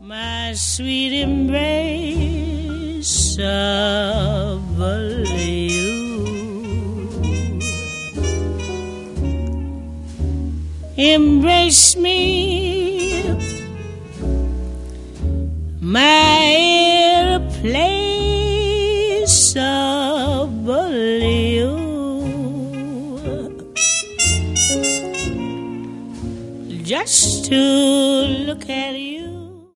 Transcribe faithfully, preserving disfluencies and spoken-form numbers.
my sweet embrace of you. Embrace me, my place of you. Just to look at you